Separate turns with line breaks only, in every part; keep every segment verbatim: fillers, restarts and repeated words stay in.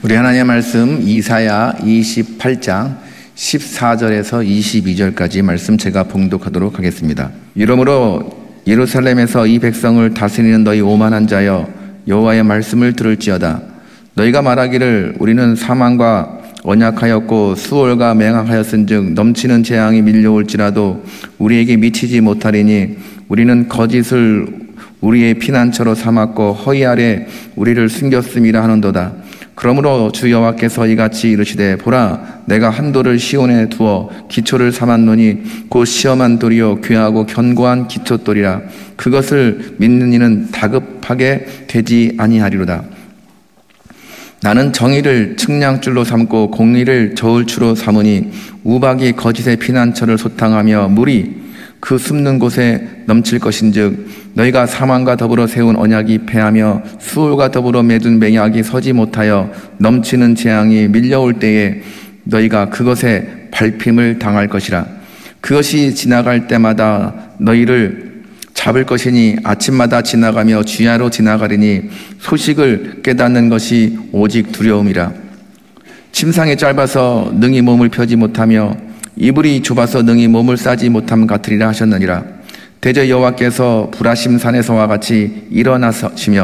우리 하나님의 말씀 이사야 이십팔 장 십사 절에서 이십이 절까지 말씀 제가 봉독하도록 하겠습니다. 이러므로 예루살렘에서 이 백성을 다스리는 너희 오만한 자여, 여호와의 말씀을 들을지어다. 너희가 말하기를 우리는 사망과 언약하였고 수월과 맹약하였은즉 넘치는 재앙이 밀려올지라도 우리에게 미치지 못하리니 우리는 거짓을 우리의 피난처로 삼았고 허리 아래 우리를 숨겼음이라 하는도다. 그러므로 주 여호와께서 이같이 이르시되, 보라, 내가 한 돌을 시온에 두어 기초를 삼았노니 곧 시험한 돌이요 귀하고 견고한 기초돌이라. 그것을 믿는 이는 다급하게 되지 아니하리로다. 나는 정의를 측량줄로 삼고 공의를 저울추로 삼으니 우박이 거짓의 피난처를 소탕하며 물이 그 숨는 곳에 넘칠 것인즉 너희가 사망과 더불어 세운 언약이 패하며 수월과 더불어 맺은 맹약이 서지 못하여 넘치는 재앙이 밀려올 때에 너희가 그것에 밟힘을 당할 것이라. 그것이 지나갈 때마다 너희를 잡을 것이니 아침마다 지나가며 주야로 지나가리니 소식을 깨닫는 것이 오직 두려움이라. 침상이 짧아서 능히 몸을 펴지 못하며 이불이 좁아서 능히 몸을 싸지 못함 같으리라 하셨느니라. 대저 여호와께서 불하심 산에서와 같이 일어나시며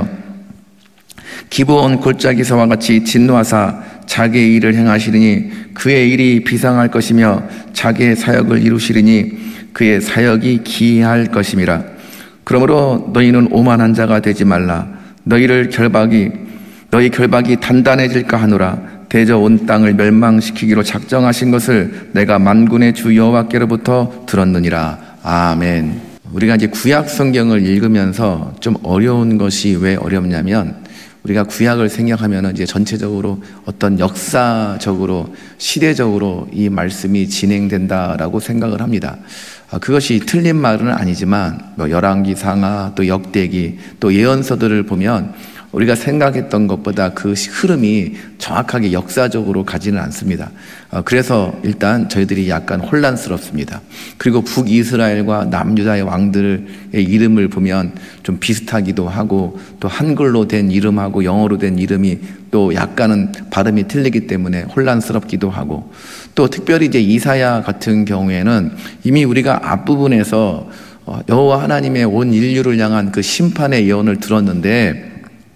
기브온 골짜기서와 같이 진노하사 자기의 일을 행하시리니 그의 일이 비상할 것이며 자기의 사역을 이루시리니 그의 사역이 기이할 것임이라. 그러므로 너희는 오만한 자가 되지 말라. 너희를 결박이 너희 결박이 단단해질까 하노라. 대저 온 땅을 멸망시키기로 작정하신 것을 내가 만군의 주 여호와께로부터 들었느니라. 아멘. 우리가 이제 구약 성경을 읽으면서 좀 어려운 것이 왜 어렵냐면, 우리가 구약을 생각하면 이제 전체적으로 어떤 역사적으로 시대적으로 이 말씀이 진행된다라고 생각을 합니다. 그것이 틀린 말은 아니지만 뭐 열왕기, 상하, 또 역대기, 또 예언서들을 보면 우리가 생각했던 것보다 그 흐름이 정확하게 역사적으로 가지는 않습니다. 그래서 일단 저희들이 약간 혼란스럽습니다. 그리고 북이스라엘과 남유다의 왕들의 이름을 보면 좀 비슷하기도 하고, 또 한글로 된 이름하고 영어로 된 이름이 또 약간은 발음이 틀리기 때문에 혼란스럽기도 하고, 또 특별히 이제 이사야 같은 경우에는 이미 우리가 앞부분에서 여호와 하나님의 온 인류를 향한 그 심판의 예언을 들었는데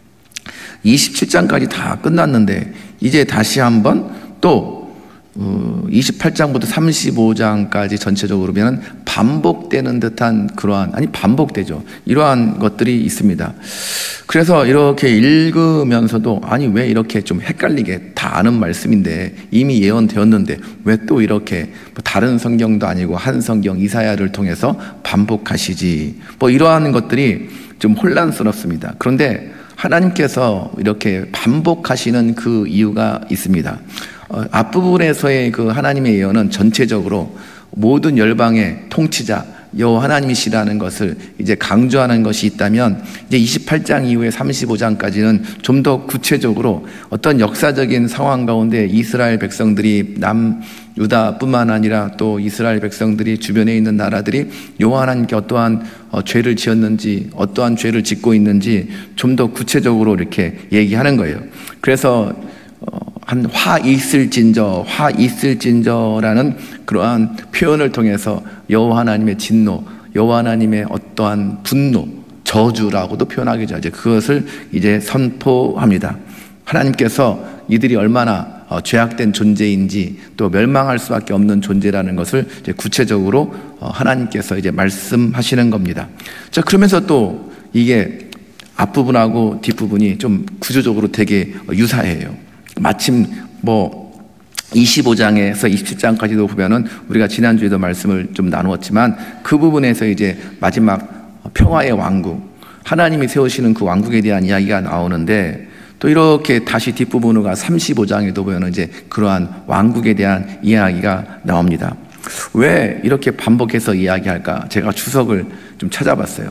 이십칠 장까지 다 끝났는데 이제 다시 한번 또 이십팔 장부터 삼십오 장까지 전체적으로 보면 반복되는 듯한 그러한, 아니 반복되죠, 이러한 것들이 있습니다. 그래서 이렇게 읽으면서도 아니 왜 이렇게 좀 헷갈리게, 다 아는 말씀인데 이미 예언되었는데 왜 또 이렇게 뭐 다른 성경도 아니고 한 성경 이사야를 통해서 반복하시지, 뭐 이러한 것들이 좀 혼란스럽습니다. 그런데 하나님께서 이렇게 반복하시는 그 이유가 있습니다. 어, 앞부분에서의 그 하나님의 예언은 전체적으로 모든 열방의 통치자 여호와 하나님이시라는 것을 이제 강조하는 것이 있다면, 이제 이십팔 장 이후에 삼십오 장까지는 좀 더 구체적으로 어떤 역사적인 상황 가운데 이스라엘 백성들이 남유다뿐만 아니라 또 이스라엘 백성들이 주변에 있는 나라들이 여호와 하나님께 어떠한 어, 죄를 지었는지, 어떠한 죄를 짓고 있는지 좀 더 구체적으로 이렇게 얘기하는 거예요. 그래서 어, 한 화 있을진저, 화 있을진저라는 그러한 표현을 통해서 여호와 하나님의 진노, 여호와 하나님의 어떠한 분노, 저주라고도 표현하기죠. 이제 그것을 이제 선포합니다. 하나님께서 이들이 얼마나 어, 죄악된 존재인지, 또 멸망할 수밖에 없는 존재라는 것을 이제 구체적으로 어, 하나님께서 이제 말씀하시는 겁니다. 자, 그러면서 또 이게 앞부분하고 뒷부분이 좀 구조적으로 되게 유사해요. 마침 뭐 이십오 장에서 이십칠 장까지도 보면은 우리가 지난주에도 말씀을 좀 나누었지만 그 부분에서 이제 마지막 평화의 왕국, 하나님이 세우시는 그 왕국에 대한 이야기가 나오는데, 또 이렇게 다시 뒷부분으로 가 삼십오 장에도 보면 이제 그러한 왕국에 대한 이야기가 나옵니다. 왜 이렇게 반복해서 이야기할까? 제가 주석을 좀 찾아봤어요.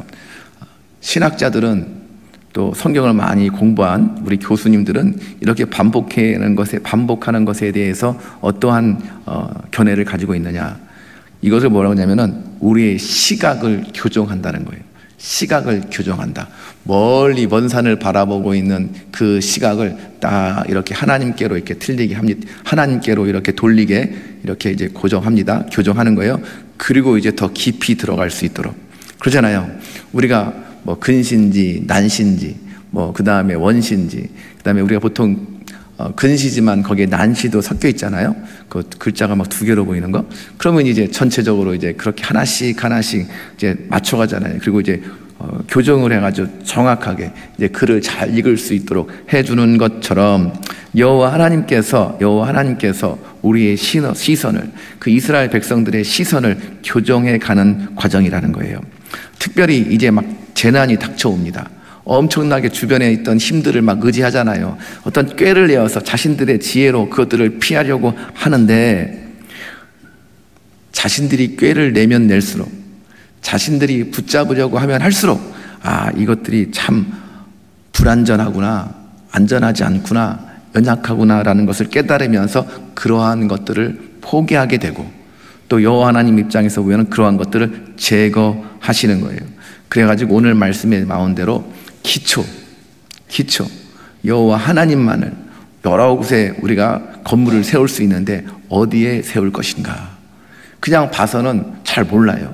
신학자들은, 또 성경을 많이 공부한 우리 교수님들은 이렇게 반복하는 것에, 반복하는 것에 대해서 어떠한 어, 견해를 가지고 있느냐, 이것을 뭐라고 하냐면은 우리의 시각을 교정한다는 거예요. 시각을 교정한다. 멀리 먼 산을 바라보고 있는 그 시각을 딱 이렇게 하나님께로 이렇게 틀리게 합니다. 하나님께로 이렇게 돌리게 이렇게 이제 고정합니다. 교정하는 거예요. 그리고 이제 더 깊이 들어갈 수 있도록. 그러잖아요. 우리가 뭐 근시인지 난시인지 뭐 그 다음에 원시인지 그 다음에 우리가 보통 어, 근시지만 거기에 난시도 섞여 있잖아요. 그 글자가 막 두 개로 보이는 거. 그러면 이제 전체적으로 이제 그렇게 하나씩 하나씩 이제 맞춰가잖아요. 그리고 이제 어, 교정을 해가지고 정확하게 이제 글을 잘 읽을 수 있도록 해주는 것처럼 여호와 하나님께서 여호와 하나님께서 우리의 시선을 그 이스라엘 백성들의 시선을 교정해 가는 과정이라는 거예요. 특별히 이제 막 재난이 닥쳐옵니다. 엄청나게 주변에 있던 힘들을 막 의지하잖아요. 어떤 꾀를 내어서 자신들의 지혜로 그것들을 피하려고 하는데 자신들이 꾀를 내면 낼수록 자신들이 붙잡으려고 하면 할수록 아 이것들이 참 불안전하구나, 안전하지 않구나, 연약하구나라는 것을 깨달으면서 그러한 것들을 포기하게 되고 또 여호와 하나님 입장에서 보면 그러한 것들을 제거하시는 거예요. 그래가지고 오늘 말씀에 나온 대로 기초, 기초 여호와 하나님만을 여러 곳에 우리가 건물을 세울 수 있는데 어디에 세울 것인가 그냥 봐서는 잘 몰라요.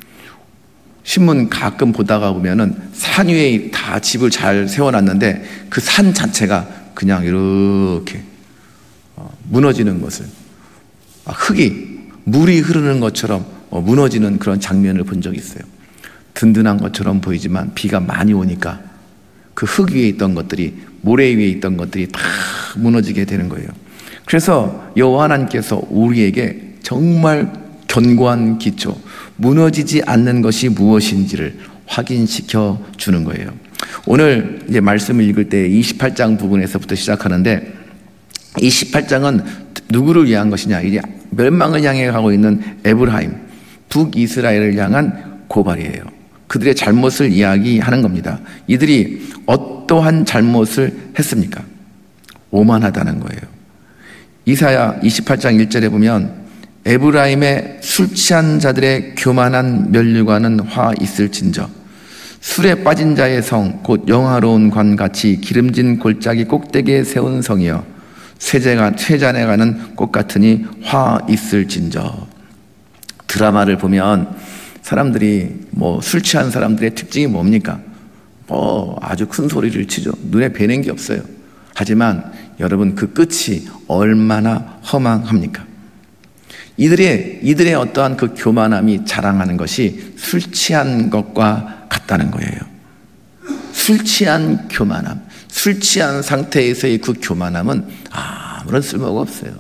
신문 가끔 보다가 보면은 산 위에 다 집을 잘 세워놨는데 그 산 자체가 그냥 이렇게 무너지는 것을 흙이 물이 흐르는 것처럼 무너지는 그런 장면을 본 적이 있어요. 든든한 것처럼 보이지만 비가 많이 오니까 그 흙 위에 있던 것들이 모래 위에 있던 것들이 다 무너지게 되는 거예요. 그래서 여호와 하나님께서 우리에게 정말 견고한 기초, 무너지지 않는 것이 무엇인지를 확인시켜 주는 거예요. 오늘 이제 말씀을 읽을 때 이십팔 장 부분에서부터 시작하는데 이 십팔 장은 누구를 위한 것이냐? 이제 멸망을 향해 가고 있는 에브라임, 북이스라엘을 향한 고발이에요. 그들의 잘못을 이야기하는 겁니다. 이들이 어떠한 잘못을 했습니까? 오만하다는 거예요. 이사야 이십팔 장 일 절에 보면 에브라임의 술 취한 자들의 교만한 면류관은 화 있을진저 술에 빠진 자의 성 곧 영화로운 관같이 기름진 골짜기 꼭대기에 세운 성이여 쇠재가 쇠잔에 가는 꽃 같으니 화 있을진저. 드라마를 보면 사람들이 뭐 술 취한 사람들의 특징이 뭡니까? 뭐 아주 큰 소리를 치죠. 눈에 뵈는 게 없어요. 하지만 여러분 그 끝이 얼마나 허망합니까? 이들의 이들의 어떠한 그 교만함이 자랑하는 것이 술 취한 것과 같다는 거예요. 술 취한 교만함, 술 취한 상태에서의 그 교만함은 아무런 쓸모가 없어요.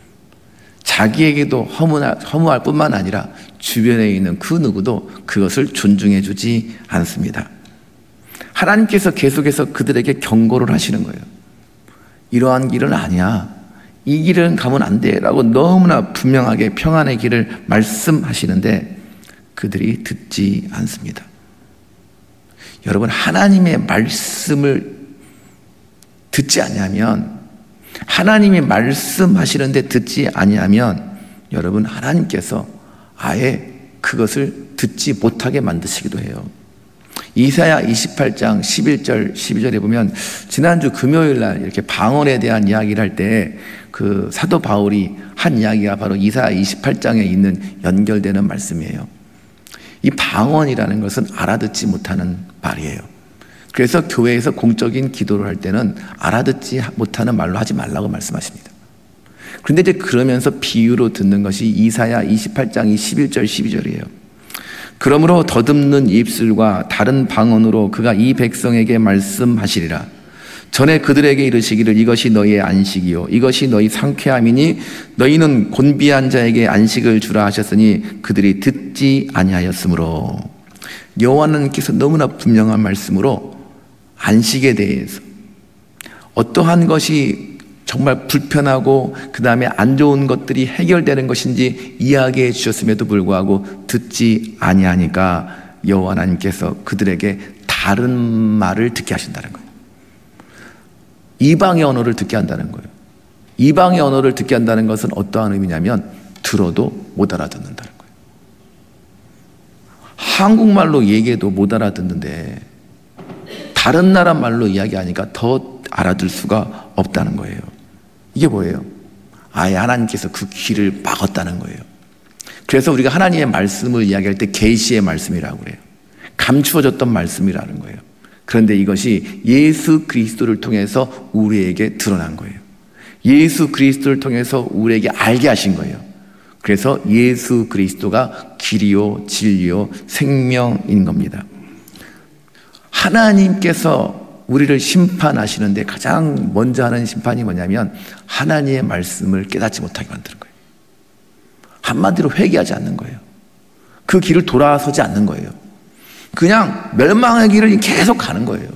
자기에게도 허무할, 허무할 뿐만 아니라 주변에 있는 그 누구도 그것을 존중해 주지 않습니다. 하나님께서 계속해서 그들에게 경고를 하시는 거예요. 이러한 길은 아니야. 이 길은 가면 안 돼 라고 너무나 분명하게 평안의 길을 말씀하시는데 그들이 듣지 않습니다. 여러분 하나님의 말씀을 듣지 아니하면 하나님이 말씀하시는데 듣지 아니하면 여러분 하나님께서 아예 그것을 듣지 못하게 만드시기도 해요. 이사야 이십팔 장 십일 절 십이 절에 보면 지난주 금요일 날 이렇게 방언에 대한 이야기를 할 때 그 사도 바울이 한 이야기가 바로 이사야 이십팔 장에 있는 연결되는 말씀이에요. 이 방언이라는 것은 알아듣지 못하는 말이에요. 그래서 교회에서 공적인 기도를 할 때는 알아듣지 못하는 말로 하지 말라고 말씀하십니다. 그런데 이제 그러면서 비유로 듣는 것이 이사야 이십팔 장 십일 절 십이 절이에요. 그러므로 더듬는 입술과 다른 방언으로 그가 이 백성에게 말씀하시리라. 전에 그들에게 이르시기를 이것이 너희의 안식이요 이것이 너희 상쾌함이니 너희는 곤비한 자에게 안식을 주라 하셨으니 그들이 듣지 아니하였으므로. 여호와께서 너무나 분명한 말씀으로 안식에 대해서 어떠한 것이 정말 불편하고 그 다음에 안 좋은 것들이 해결되는 것인지 이야기해 주셨음에도 불구하고 듣지 아니하니까 여호와 하나님께서 그들에게 다른 말을 듣게 하신다는 거예요. 이방의 언어를 듣게 한다는 거예요. 이방의 언어를 듣게 한다는 것은 어떠한 의미냐면 들어도 못 알아듣는다는 거예요. 한국말로 얘기해도 못 알아듣는데 다른 나라 말로 이야기하니까 더 알아들 수가 없다는 거예요. 이게 뭐예요? 아예 하나님께서 그 귀를 막았다는 거예요. 그래서 우리가 하나님의 말씀을 이야기할 때 계시의 말씀이라고 그래요. 감추어졌던 말씀이라는 거예요. 그런데 이것이 예수 그리스도를 통해서 우리에게 드러난 거예요. 예수 그리스도를 통해서 우리에게 알게 하신 거예요. 그래서 예수 그리스도가 길이요 진리요 생명인 겁니다. 하나님께서 우리를 심판하시는데 가장 먼저 하는 심판이 뭐냐면 하나님의 말씀을 깨닫지 못하게 만드는 거예요. 한마디로 회개하지 않는 거예요. 그 길을 돌아서지 않는 거예요. 그냥 멸망의 길을 계속 가는 거예요.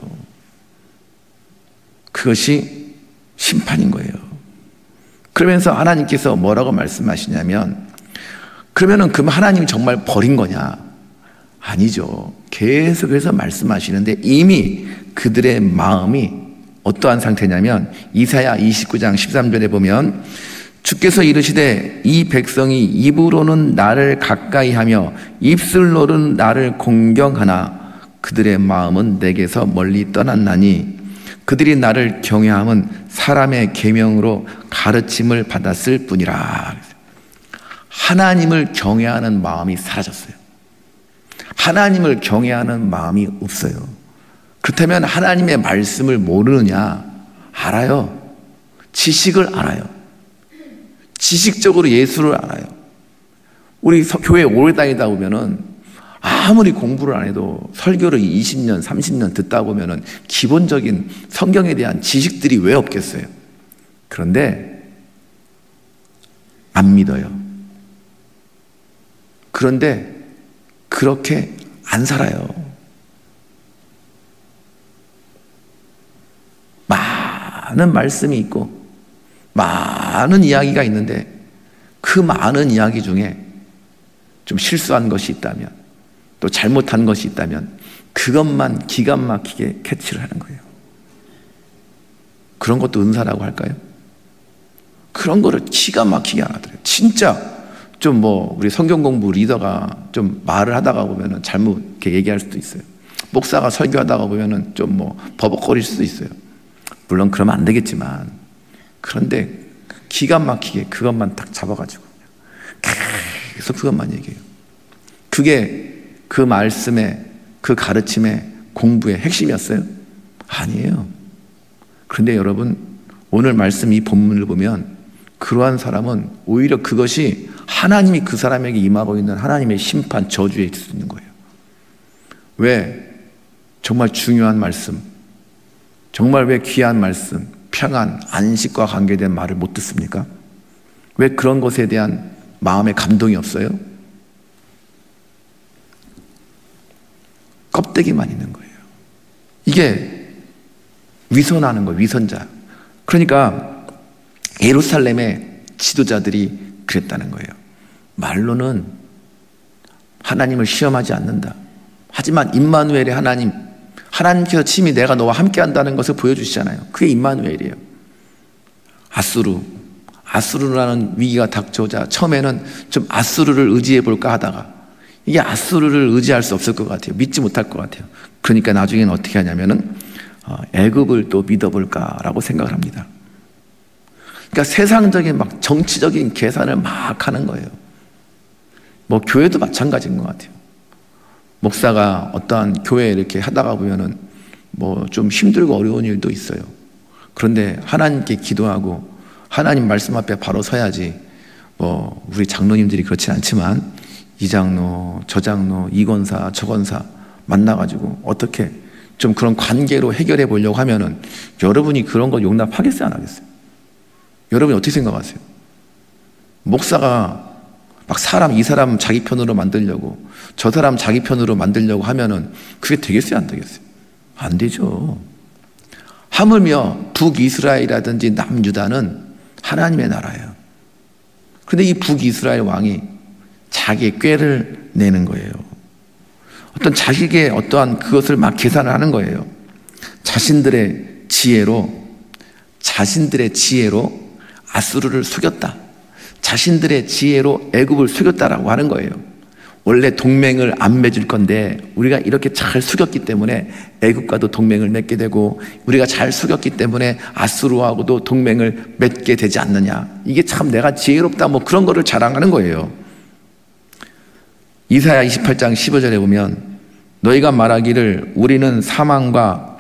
그것이 심판인 거예요. 그러면서 하나님께서 뭐라고 말씀하시냐면, 그러면은 그럼 하나님이 정말 버린 거냐? 아니죠. 계속해서 말씀하시는데 이미 그들의 마음이 어떠한 상태냐면 이사야 이십구 장 십삼 절에 보면 주께서 이르시되 이 백성이 입으로는 나를 가까이하며 입술로는 나를 공경하나 그들의 마음은 내게서 멀리 떠났나니 그들이 나를 경외함은 사람의 계명으로 가르침을 받았을 뿐이라. 하나님을 경외하는 마음이 사라졌어요. 하나님을 경외하는 마음이 없어요. 그렇다면 하나님의 말씀을 모르느냐? 알아요. 지식을 알아요. 지식적으로 예수를 알아요. 우리 교회 오래 다니다 보면은 아무리 공부를 안 해도 설교를 이십 년, 삼십 년 듣다 보면은 기본적인 성경에 대한 지식들이 왜 없겠어요? 그런데 안 믿어요. 그런데 그렇게 안 살아요. 많은 말씀이 있고 많은 이야기가 있는데 그 많은 이야기 중에 좀 실수한 것이 있다면 또 잘못한 것이 있다면 그것만 기가 막히게 캐치를 하는 거예요. 그런 것도 은사라고 할까요? 그런 거를 기가 막히게 알아들어요. 진짜 좀 뭐 우리 성경 공부 리더가 좀 말을 하다가 보면은 잘못 이렇게 얘기할 수도 있어요. 목사가 설교하다가 보면은 좀 뭐 버벅거릴 수도 있어요. 물론 그러면 안 되겠지만, 그런데 기가 막히게 그것만 딱 잡아가지고 계속 그것만 얘기해요. 그게 그 말씀의 그 가르침의 공부의 핵심이었어요? 아니에요. 그런데 여러분, 오늘 말씀 이 본문을 보면 그러한 사람은 오히려 그것이 하나님이 그 사람에게 임하고 있는 하나님의 심판, 저주에 있을 수 있는 거예요. 왜? 정말 중요한 말씀, 정말 왜 귀한 말씀, 평안, 안식과 관계된 말을 못 듣습니까? 왜 그런 것에 대한 마음의 감동이 없어요? 껍데기만 있는 거예요. 이게 위선하는 거예요. 위선자. 그러니까 예루살렘의 지도자들이 그랬다는 거예요. 말로는 하나님을 시험하지 않는다. 하지만 임마누엘의 하나님, 하나님께서 친히 내가 너와 함께 한다는 것을 보여주시잖아요. 그게 임마누엘이에요. 아수르, 아수르라는 위기가 닥쳐오자 처음에는 좀 아수르를 의지해 볼까 하다가 이게 아수르를 의지할 수 없을 것 같아요. 믿지 못할 것 같아요. 그러니까 나중에는 어떻게 하냐면은 애굽을 또 믿어볼까라고 생각을 합니다. 그러니까 세상적인 막 정치적인 계산을 막 하는 거예요. 뭐 교회도 마찬가지인 것 같아요. 목사가 어떠한 교회에 이렇게 하다가 보면은 뭐 좀 힘들고 어려운 일도 있어요. 그런데 하나님께 기도하고 하나님 말씀 앞에 바로 서야지. 뭐 우리 장로님들이 그렇진 않지만 이 장로, 저 장로, 이 권사, 저 권사 만나가지고 어떻게 좀 그런 관계로 해결해 보려고 하면은 여러분이 그런 거 용납하겠어요, 안 하겠어요? 여러분이 어떻게 생각하세요? 목사가 막 사람, 이 사람 자기 편으로 만들려고 저 사람 자기 편으로 만들려고 하면은 그게 되겠어요, 안 되겠어요? 안 되죠. 하물며 북이스라엘이라든지 남유다는 하나님의 나라예요. 그런데 이 북이스라엘 왕이 자기의 꾀를 내는 거예요. 어떤 자식의 어떠한 그것을 막 계산을 하는 거예요. 자신들의 지혜로, 자신들의 지혜로 아수르를 속였다. 자신들의 지혜로 애굽을 속였다라고 하는 거예요. 원래 동맹을 안 맺을 건데 우리가 이렇게 잘 속였기 때문에 애굽과도 동맹을 맺게 되고, 우리가 잘 속였기 때문에 아수르하고도 동맹을 맺게 되지 않느냐. 이게 참 내가 지혜롭다 뭐 그런 거를 자랑하는 거예요. 이사야 이십팔 장 십오 절에 보면 너희가 말하기를 우리는 사망과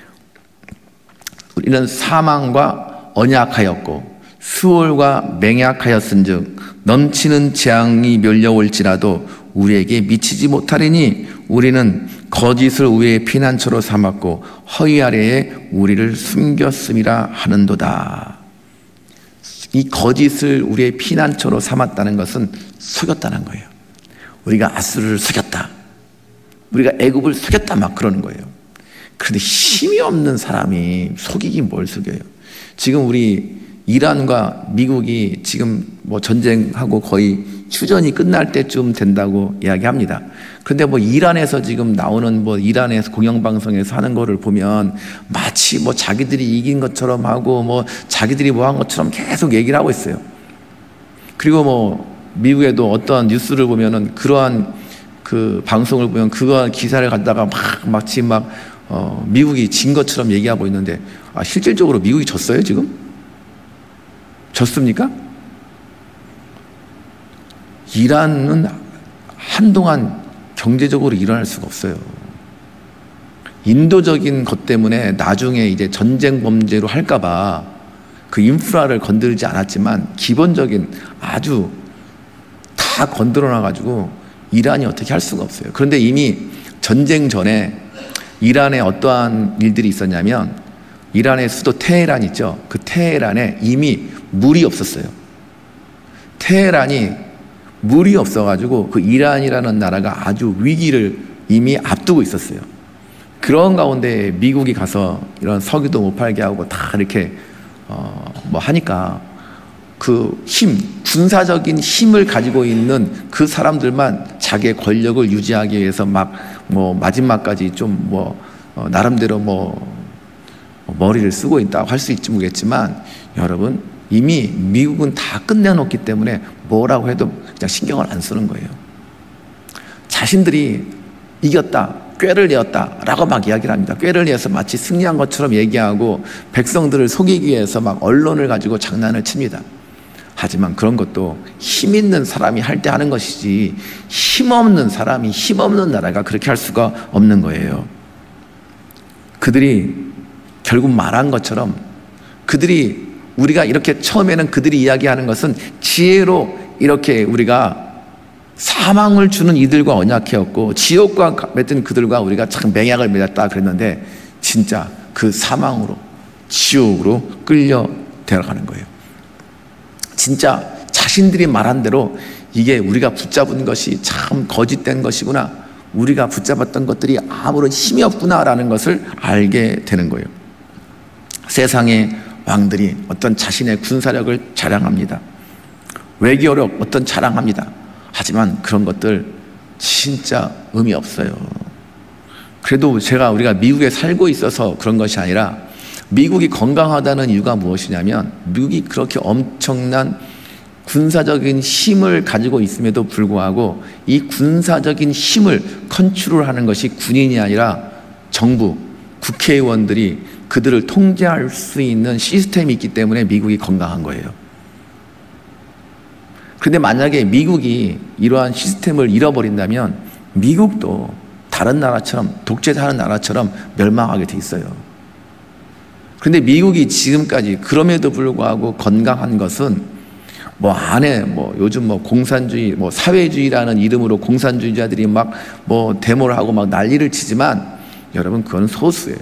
우리는 사망과 언약하였고 수월과 맹약하였은즉 넘치는 재앙이 밀려올지라도 우리에게 미치지 못하리니 우리는 거짓을 우리의 피난처로 삼았고 허위 아래에 우리를 숨겼음이라 하는도다. 이 거짓을 우리의 피난처로 삼았다는 것은 속였다는 거예요. 우리가 아수르를 속였다, 우리가 애굽을 속였다 막 그러는 거예요. 그런데 힘이 없는 사람이 속이긴 뭘 속여요. 지금 우리 이란과 미국이 지금 뭐 전쟁하고 거의 휴전이 끝날 때쯤 된다고 이야기합니다. 그런데 뭐 이란에서 지금 나오는 뭐 이란에서 공영방송에서 하는 거를 보면 마치 뭐 자기들이 이긴 것처럼 하고 뭐 자기들이 뭐 한 것처럼 계속 얘기를 하고 있어요. 그리고 뭐 미국에도 어떠한 뉴스를 보면은 그러한 그 방송을 보면 그거 기사를 갖다가 막 마치 막 어 미국이 진 것처럼 얘기하고 있는데, 아 실질적으로 미국이 졌어요 지금? 졌습니까? 이란은 한동안 경제적으로 일어날 수가 없어요. 인도적인 것 때문에 나중에 이제 전쟁 범죄로 할까봐 그 인프라를 건드리지 않았지만 기본적인 아주 다 건드려놔가지고 이란이 어떻게 할 수가 없어요. 그런데 이미 전쟁 전에 이란에 어떠한 일들이 있었냐면, 이란의 수도 테헤란 있죠. 그 테헤란에 이미 물이 없었어요. 테헤란이 물이 없어가지고 그 이란이라는 나라가 아주 위기를 이미 앞두고 있었어요. 그런 가운데 미국이 가서 이런 석유도 못 팔게 하고 다 이렇게 어 뭐 하니까 그 힘, 군사적인 힘을 가지고 있는 그 사람들만 자기의 권력을 유지하기 위해서 막 뭐 마지막까지 좀 뭐 어 나름대로 뭐 머리를 쓰고 있다고 할 수 있지 모르겠지만, 여러분 이미 미국은 다 끝내놓기 때문에 뭐라고 해도 그냥 신경을 안 쓰는 거예요. 자신들이 이겼다, 꾀를 내었다 라고 막 이야기를 합니다. 꾀를 내어서 마치 승리한 것처럼 얘기하고 백성들을 속이기 위해서 막 언론을 가지고 장난을 칩니다. 하지만 그런 것도 힘 있는 사람이 할 때 하는 것이지, 힘없는 사람이, 힘없는 나라가 그렇게 할 수가 없는 거예요. 그들이 결국 말한 것처럼, 그들이 우리가 이렇게 처음에는 그들이 이야기하는 것은 지혜로 이렇게 우리가 사망을 주는 이들과 언약해였고 지옥과 맺은 그들과 우리가 참 맹약을 맺었다 그랬는데, 진짜 그 사망으로 지옥으로 끌려 데려가는 거예요. 진짜 자신들이 말한 대로 이게 우리가 붙잡은 것이 참 거짓된 것이구나, 우리가 붙잡았던 것들이 아무런 힘이 없구나라는 것을 알게 되는 거예요. 세상의 왕들이 어떤 자신의 군사력을 자랑합니다. 외교력 어떤 자랑합니다. 하지만 그런 것들 진짜 의미 없어요. 그래도 제가 우리가 미국에 살고 있어서 그런 것이 아니라, 미국이 건강하다는 이유가 무엇이냐면, 미국이 그렇게 엄청난 군사적인 힘을 가지고 있음에도 불구하고 이 군사적인 힘을 컨트롤하는 것이 군인이 아니라 정부, 국회의원들이 그들을 통제할 수 있는 시스템이 있기 때문에 미국이 건강한 거예요. 그런데 만약에 미국이 이러한 시스템을 잃어버린다면 미국도 다른 나라처럼, 독재하는 나라처럼 멸망하게 돼 있어요. 그런데 미국이 지금까지 그럼에도 불구하고 건강한 것은, 뭐 안에 뭐 요즘 뭐 공산주의, 뭐 사회주의라는 이름으로 공산주의자들이 막 뭐 데모를 하고 막 난리를 치지만, 여러분 그건 소수예요.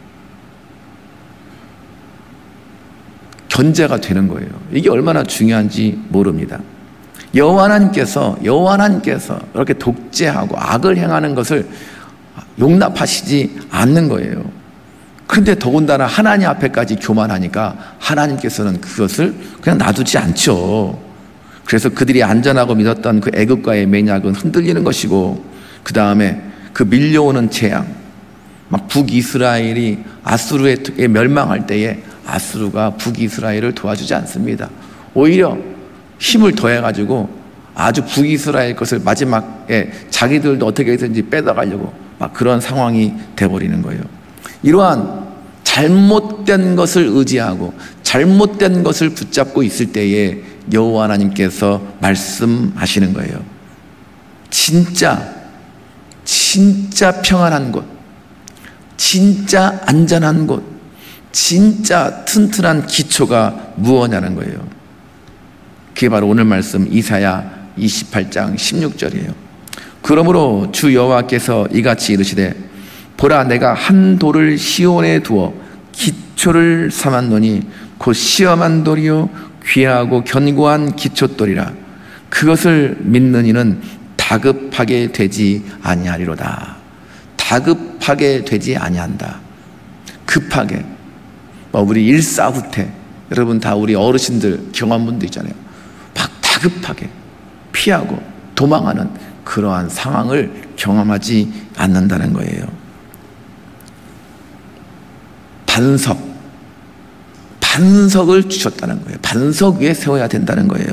견제가 되는 거예요. 이게 얼마나 중요한지 모릅니다. 여호와 하나님께서 여호와 하나님께서 이렇게 독재하고 악을 행하는 것을 용납하시지 않는 거예요. 그런데 더군다나 하나님 앞에까지 교만하니까 하나님께서는 그것을 그냥 놔두지 않죠. 그래서 그들이 안전하고 믿었던 그 애굽과의 맹약은 흔들리는 것이고, 그 다음에 그 밀려오는 재앙, 막 북이스라엘이 아수르에 멸망할 때에 아수르가 북이스라엘을 도와주지 않습니다. 오히려 힘을 더해가지고 아주 북이스라엘 것을 마지막에 자기들도 어떻게 해서든지 뺏어가려고 막 그런 상황이 돼버리는 거예요. 이러한 잘못된 것을 의지하고 잘못된 것을 붙잡고 있을 때에 여호와 하나님께서 말씀하시는 거예요. 진짜 진짜 평안한 곳, 진짜 안전한 곳, 진짜 튼튼한 기초가 무엇냐는 거예요. 그게 바로 오늘 말씀 이사야 이십팔 장 십육 절이에요. 그러므로 주 여호와께서 이같이 이르시되 보라 내가 한 돌을 시온에 두어 기초를 삼았노니 곧 시험한 돌이요 귀하고 견고한 기초돌이라. 그것을 믿는 이는 다급하게 되지 아니하리로다. 다급하게 되지 아니한다. 급하게, 우리 일사후퇴, 여러분 다 우리 어르신들 경험한 분도 있잖아요. 막 다급하게 피하고 도망하는 그러한 상황을 경험하지 않는다는 거예요. 반석, 반석을 주셨다는 거예요. 반석 위에 세워야 된다는 거예요.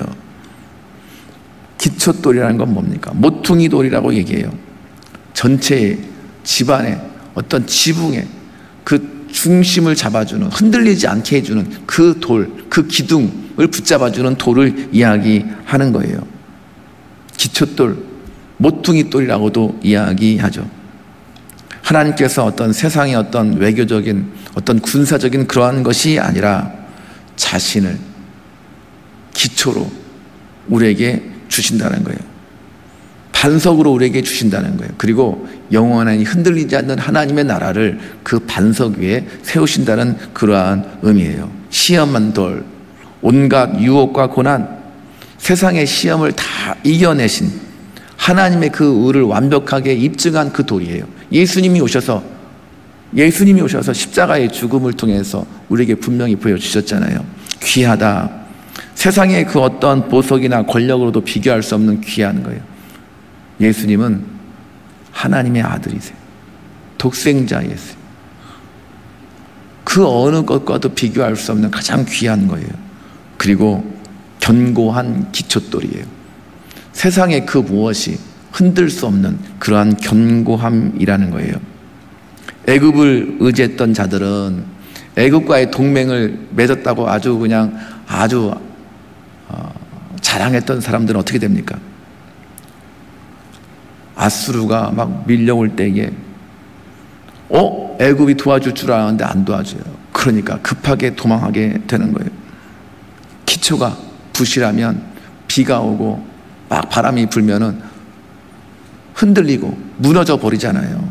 기초돌이라는 건 뭡니까? 모퉁이 돌이라고 얘기해요. 전체 집안의 어떤 지붕에 그 중심을 잡아주는, 흔들리지 않게 해주는 그 돌, 그 기둥을 붙잡아주는 돌을 이야기하는 거예요. 기초돌, 모퉁이 돌이라고도 이야기하죠. 하나님께서 어떤 세상의 어떤 외교적인 어떤 군사적인 그러한 것이 아니라 자신을 기초로 우리에게 주신다는 거예요. 반석으로 우리에게 주신다는 거예요. 그리고 영원히 흔들리지 않는 하나님의 나라를 그 반석 위에 세우신다는 그러한 의미예요. 시험한 돌, 온갖 유혹과 고난, 세상의 시험을 다 이겨내신 하나님의 그 의를 완벽하게 입증한 그 돌이에요. 예수님이 오셔서 예수님이 오셔서 십자가의 죽음을 통해서 우리에게 분명히 보여주셨잖아요. 귀하다. 세상의 그 어떤 보석이나 권력으로도 비교할 수 없는 귀한 거예요. 예수님은 하나님의 아들이세요. 독생자이세요. 그 어느 것과도 비교할 수 없는 가장 귀한 거예요. 그리고 견고한 기초돌이에요. 세상의 그 무엇이 흔들 수 없는 그러한 견고함이라는 거예요. 애굽을 의지했던 자들은 애굽과의 동맹을 맺었다고 아주 그냥 아주 어, 자랑했던 사람들은 어떻게 됩니까? 아수르가 막 밀려올 때에 어? 애굽이 도와줄 줄 알았는데 안 도와줘요. 그러니까 급하게 도망하게 되는 거예요. 기초가 부실하면 비가 오고 막 바람이 불면은 흔들리고 무너져 버리잖아요.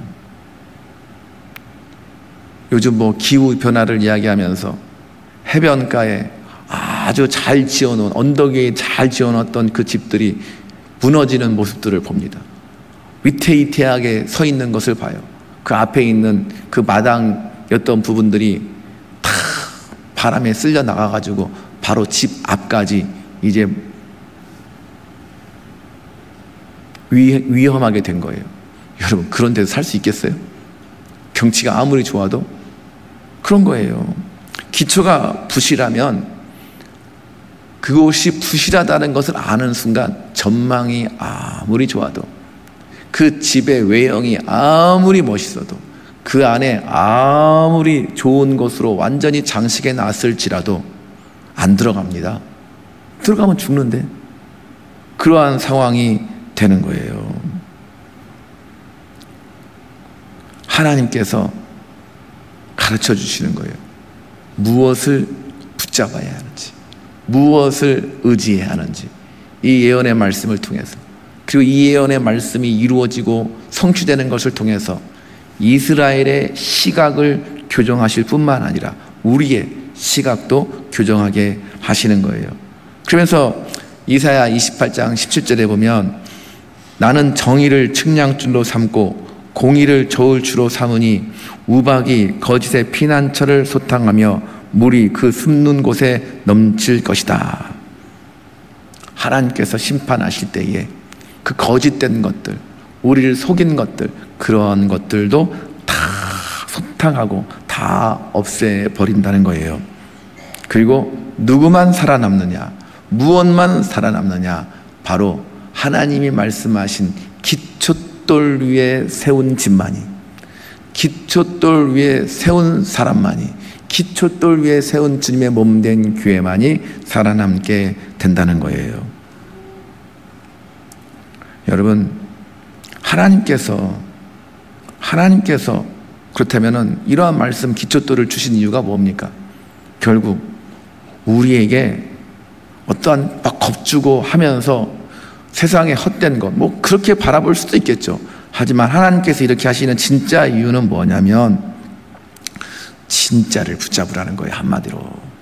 요즘 뭐 기후 변화를 이야기하면서 해변가에 아주 잘 지어놓은 언덕 위에 잘 지어놨던 그 집들이 무너지는 모습들을 봅니다. 위태위태하게 서 있는 것을 봐요. 그 앞에 있는 그 마당이었던 부분들이 다 바람에 쓸려 나가가지고 바로 집 앞까지 이제 위, 위험하게 된 거예요. 여러분 그런 데서 살 수 있겠어요? 경치가 아무리 좋아도 그런 거예요. 기초가 부실하면 그곳이 부실하다는 것을 아는 순간 전망이 아무리 좋아도 그 집의 외형이 아무리 멋있어도 그 안에 아무리 좋은 것으로 완전히 장식해 놨을지라도 안 들어갑니다. 들어가면 죽는데 그러한 상황이 되는 거예요. 하나님께서 가르쳐 주시는 거예요. 무엇을 붙잡아야 하는지, 무엇을 의지해야 하는지, 이 예언의 말씀을 통해서, 그리고 이 예언의 말씀이 이루어지고 성취되는 것을 통해서 이스라엘의 시각을 교정하실 뿐만 아니라 우리의 시각도 교정하게 하시는 거예요. 그러면서 이사야 이십팔 장 십칠 절에 보면 나는 정의를 측량줄로 삼고 공의를 저울추로 삼으니 우박이 거짓의 피난처를 소탕하며 물이 그 숨는 곳에 넘칠 것이다. 하나님께서 심판하실 때에 그 거짓된 것들, 우리를 속인 것들, 그러한 것들도 다 소탕하고 다 없애버린다는 거예요. 그리고 누구만 살아남느냐, 무엇만 살아남느냐, 바로 하나님이 말씀하신 기초돌 위에 세운 집만이, 기초돌 위에 세운 사람만이, 기초돌 위에 세운 주님의 몸된 교회만이 살아남게 된다는 거예요. 여러분, 하나님께서 하나님께서 그렇다면은 이러한 말씀 기초돌을 주신 이유가 뭡니까? 결국 우리에게 어떠한 막 겁주고 하면서 세상에 헛된 것, 뭐 그렇게 바라볼 수도 있겠죠. 하지만 하나님께서 이렇게 하시는 진짜 이유는 뭐냐면 진짜를 붙잡으라는 거예요. 한마디로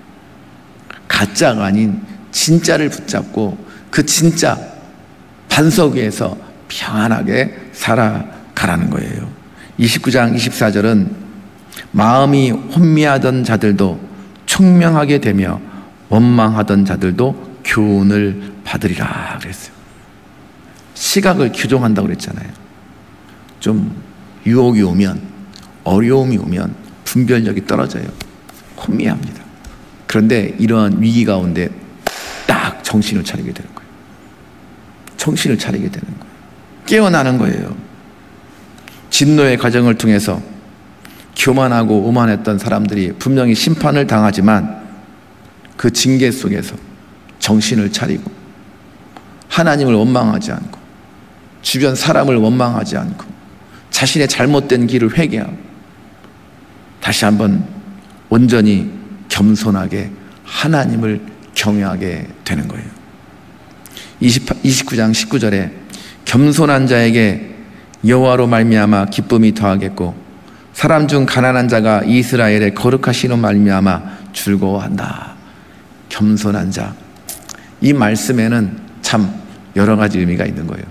가짜가 아닌 진짜를 붙잡고 그 진짜 반석 위에서 평안하게 살아가라는 거예요. 이십구 장 이십사 절은 마음이 혼미하던 자들도 총명하게 되며 원망하던 자들도 교훈을 받으리라 그랬어요. 시각을 교정한다고 그랬잖아요. 좀 유혹이 오면, 어려움이 오면 분별력이 떨어져요. 혼미합니다. 그런데 이러한 위기 가운데 딱 정신을 차리게 되는 거예요. 정신을 차리게 되는 거예요. 깨어나는 거예요. 진노의 과정을 통해서 교만하고 오만했던 사람들이 분명히 심판을 당하지만 그 징계 속에서 정신을 차리고 하나님을 원망하지 않고 주변 사람을 원망하지 않고 자신의 잘못된 길을 회개하고 다시 한번 온전히 겸손하게 하나님을 경외하게 되는 거예요. 이십구 장 십구 절에 겸손한 자에게 여호와로 말미암아 기쁨이 더하겠고 사람 중 가난한 자가 이스라엘의 거룩하시는 말미암아 즐거워한다. 겸손한 자, 이 말씀에는 참 여러 가지 의미가 있는 거예요.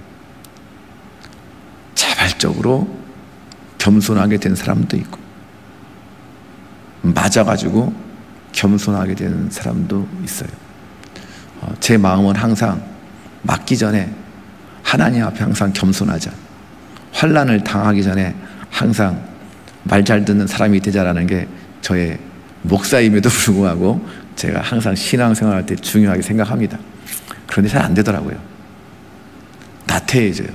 자발적으로 겸손하게 된 사람도 있고 맞아가지고 겸손하게 된 사람도 있어요. 어, 제 마음은 항상 맞기 전에 하나님 앞에 항상 겸손하자, 환난을 당하기 전에 항상 말 잘 듣는 사람이 되자라는 게 저의 목사임에도 불구하고 제가 항상 신앙생활할 때 중요하게 생각합니다. 그런데 잘 안 되더라고요. 나태해져요.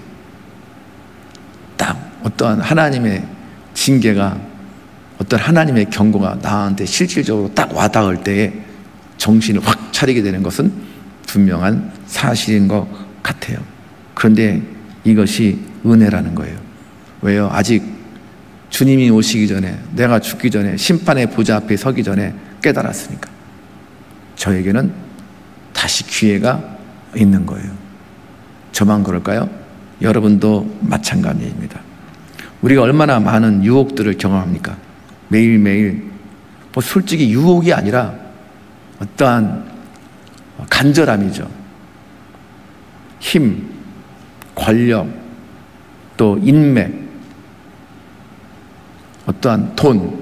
딱 어떠한 하나님의 징계가, 어떤 하나님의 경고가 나한테 실질적으로 딱 와닿을 때에 정신을 확 차리게 되는 것은 분명한 사실인 것 같아요. 그런데 이것이 은혜라는 거예요. 왜요? 아직 주님이 오시기 전에, 내가 죽기 전에, 심판의 보좌 앞에 서기 전에 깨달았으니까 저에게는 다시 기회가 있는 거예요. 저만 그럴까요? 여러분도 마찬가지입니다. 우리가 얼마나 많은 유혹들을 경험합니까? 매일매일. 뭐 솔직히 유혹이 아니라 어떠한 간절함이죠. 힘, 권력, 또 인맥, 어떠한 돈,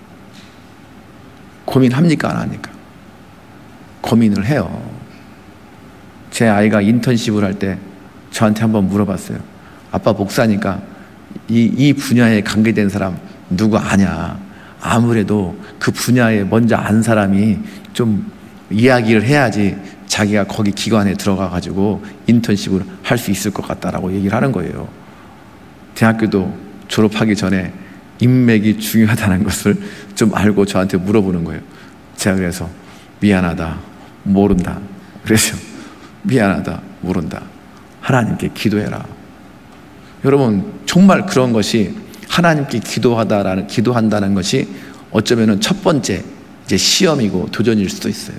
고민합니까? 안 합니까? 고민을 해요. 제 아이가 인턴십을 할 때 저한테 한번 물어봤어요. 아빠 목사니까 이, 이 분야에 관계된 사람 누구 아냐? 아무래도 그 분야에 먼저 안 사람이 좀 이야기를 해야지 자기가 거기 기관에 들어가가지고 인턴십을 할 수 있을 것 같다라고 얘기를 하는 거예요. 대학교도 졸업하기 전에 인맥이 중요하다는 것을 좀 알고 저한테 물어보는 거예요. 제가 그래서 미안하다, 모른다. 그래서 미안하다, 모른다. 하나님께 기도해라. 여러분, 정말 그런 것이 하나님께 기도하다라는, 기도한다는 것이 어쩌면은 첫 번째 이제 시험이고 도전일 수도 있어요.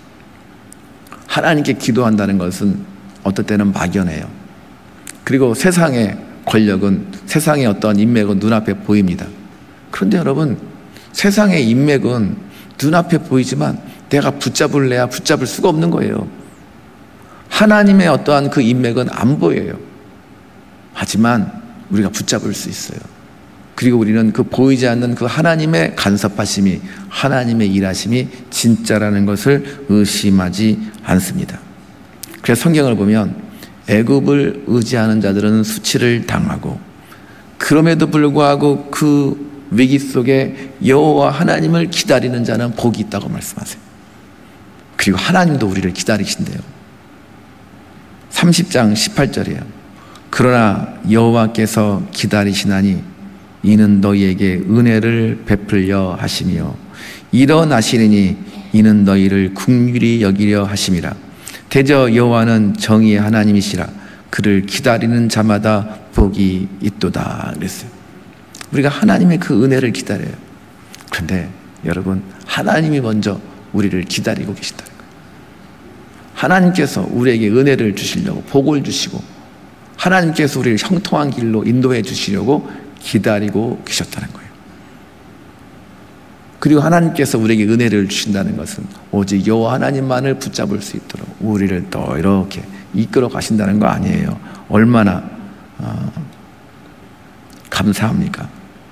하나님께 기도한다는 것은 어떨 때는 막연해요. 그리고 세상의 권력은, 세상의 어떤 인맥은 눈앞에 보입니다. 그런데 여러분, 세상의 인맥은 눈앞에 보이지만 내가 붙잡을래야 붙잡을 수가 없는 거예요. 하나님의 어떠한 그 인맥은 안 보여요. 하지만 우리가 붙잡을 수 있어요. 그리고 우리는 그 보이지 않는 그 하나님의 간섭하심이, 하나님의 일하심이 진짜라는 것을 의심하지 않습니다. 그래서 성경을 보면 애굽을 의지하는 자들은 수치를 당하고 그럼에도 불구하고 그 위기 속에 여호와 하나님을 기다리는 자는 복이 있다고 말씀하세요. 그리고 하나님도 우리를 기다리신대요. 삼십 장 십팔 절이에요. 그러나 여호와께서 기다리시나니 이는 너희에게 은혜를 베풀려 하시며 일어나시리니 이는 너희를 긍휼히 여기려 하심이라. 대저 여호와는 정의의 하나님이시라. 그를 기다리는 자마다 복이 있도다 그랬어요. 우리가 하나님의 그 은혜를 기다려요. 그런데 여러분, 하나님이 먼저 우리를 기다리고 계신다는 거예요. 하나님께서 우리에게 은혜를 주시려고, 복을 주시고, 하나님께서 우리를 형통한 길로 인도해 주시려고 기다리고 계셨다는 거예요. 그리고 하나님께서 우리에게 은혜를 주신다는 것은 오직 여호와 하나님만을 붙잡을 수 있도록 우리를 또 이렇게 이끌어 가신다는 거 아니에요. 얼마나 어, 감사합니까?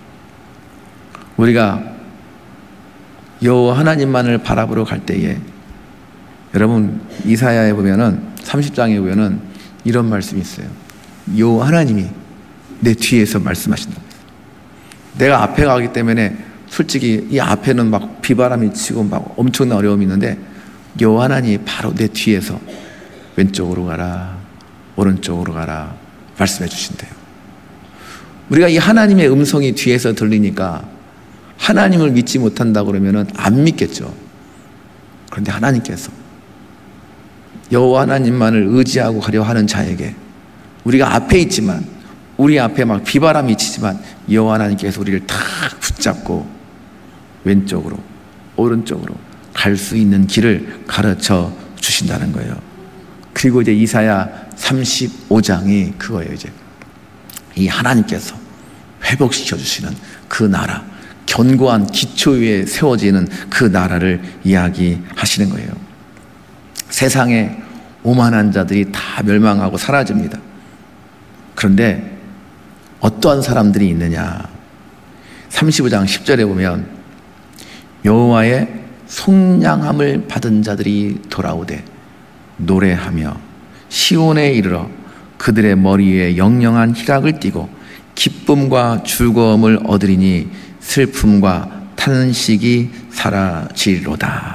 우리가 여호와 하나님만을 바라보러 갈 때에, 여러분 이사야에 보면은 삼십 장에 보면은 이런 말씀이 있어요. 여호와 하나님이 내 뒤에서 말씀하신다. 내가 앞에 가기 때문에 솔직히 이 앞에는 막 비바람이 치고 막 엄청난 어려움이 있는데 여호와 하나님이 바로 내 뒤에서 왼쪽으로 가라, 오른쪽으로 가라 말씀해 주신대요. 우리가 이 하나님의 음성이 뒤에서 들리니까 하나님을 믿지 못한다 그러면은 안 믿겠죠. 그런데 하나님께서 여호와 하나님만을 의지하고 가려 하는 자에게, 우리가 앞에 있지만, 우리 앞에 막 비바람이 치지만 여호와 하나님께서 우리를 탁 붙잡고 왼쪽으로 오른쪽으로 갈 수 있는 길을 가르쳐 주신다는 거예요. 그리고 이제 이사야 삼십오 장이 그거예요. 이제 이 하나님께서 회복시켜 주시는 그 나라, 견고한 기초 위에 세워지는 그 나라를 이야기하시는 거예요. 세상에 오만한 자들이 다 멸망하고 사라집니다. 그런데 어떠한 사람들이 있느냐? 삼십오 장 십 절에 보면 여호와의 속량함을 받은 자들이 돌아오되 노래하며 시온에 이르러 그들의 머리 위에 영영한 희락을 띠고 기쁨과 즐거움을 얻으리니 슬픔과 탄식이 사라지리로다.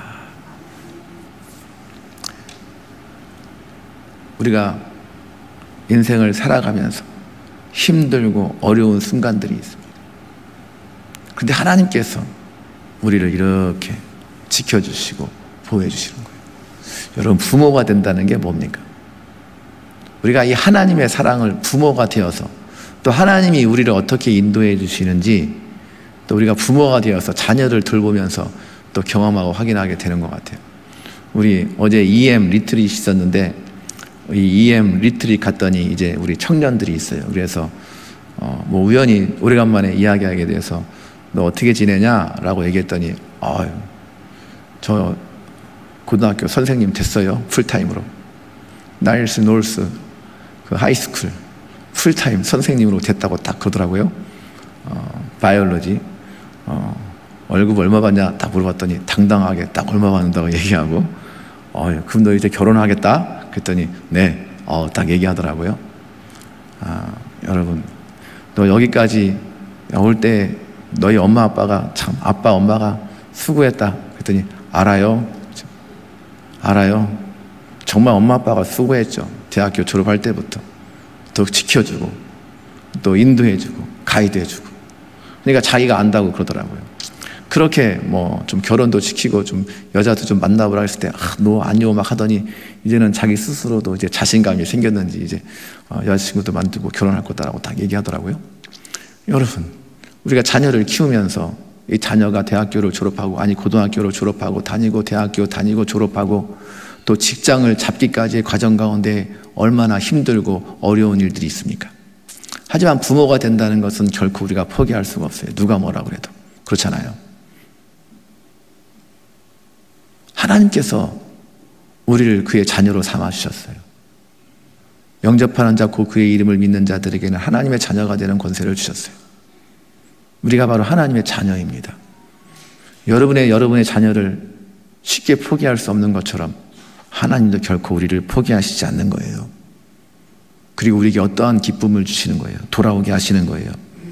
우리가 인생을 살아가면서 힘들고 어려운 순간들이 있습니다. 그런데 하나님께서 우리를 이렇게 지켜주시고 보호해주시는 거예요. 여러분, 부모가 된다는 게 뭡니까? 우리가 이 하나님의 사랑을 부모가 되어서, 또 하나님이 우리를 어떻게 인도해 주시는지 또 우리가 부모가 되어서 자녀를 돌보면서 또 경험하고 확인하게 되는 것 같아요. 우리 어제 이엠 리트릿이 있었는데, 이 이엠 리트릿 갔더니 이제 우리 청년들이 있어요. 그래서 어 뭐 우연히 오래간만에 이야기하게 돼서 너 어떻게 지내냐라고 얘기했더니, 아유, 저 고등학교 선생님 됐어요. 풀타임으로. 나일스 놀스 그 하이스쿨 풀타임 선생님으로 됐다고 딱 그러더라고요. 어, 바이올로지. 어, 월급 얼마 받냐 딱 물어봤더니 당당하게 딱 얼마 받는다고 얘기하고, 어, 그럼 너 이제 결혼하겠다? 그랬더니 네, 어, 딱 얘기하더라고요. 아, 여러분, 너 여기까지 올 때 너희 엄마 아빠가 참 아빠 엄마가 수고했다. 그랬더니 알아요. 알아요. 정말 엄마 아빠가 수고했죠. 대학교 졸업할 때부터 더 지켜주고 또 인도해주고 가이드해주고. 그러니까 자기가 안다고 그러더라고요. 그렇게 뭐 좀 결혼도 시키고 좀 여자도 좀 만나보라 했을 때, 아, 너 아니오 막 하더니 이제는 자기 스스로도 이제 자신감이 생겼는지 이제 어, 여자친구도 만들고 결혼할 거다라고 딱 얘기하더라고요. 여러분, 우리가 자녀를 키우면서 이 자녀가 대학교를 졸업하고, 아니 고등학교를 졸업하고 다니고 대학교 다니고 졸업하고 또 직장을 잡기까지의 과정 가운데 얼마나 힘들고 어려운 일들이 있습니까? 하지만 부모가 된다는 것은 결코 우리가 포기할 수가 없어요. 누가 뭐라고 해도. 그렇잖아요. 하나님께서 우리를 그의 자녀로 삼아주셨어요. 영접하는 자 곧 그의 이름을 믿는 자들에게는 하나님의 자녀가 되는 권세를 주셨어요. 우리가 바로 하나님의 자녀입니다. 여러분의 여러분의 자녀를 쉽게 포기할 수 없는 것처럼 하나님도 결코 우리를 포기하시지 않는 거예요. 그리고 우리에게 어떠한 기쁨을 주시는 거예요. 돌아오게 하시는 거예요.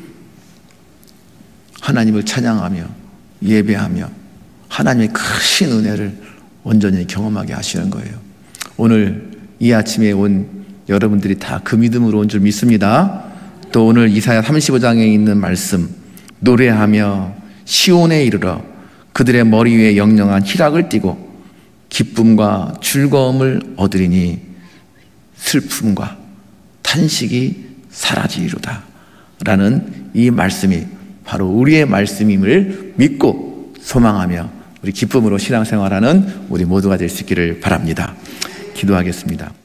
하나님을 찬양하며 예배하며 하나님의 크신 은혜를 온전히 경험하게 하시는 거예요. 오늘 이 아침에 온 여러분들이 다 그 믿음으로 온 줄 믿습니다. 또 오늘 이사야 삼십오 장에 있는 말씀, 노래하며 시온에 이르러 그들의 머리 위에 영영한 희락을 띠고 기쁨과 즐거움을 얻으리니 슬픔과 탄식이 사라지리로다 라는 이 말씀이 바로 우리의 말씀임을 믿고 소망하며 우리 기쁨으로 신앙생활하는 우리 모두가 될 수 있기를 바랍니다. 기도하겠습니다.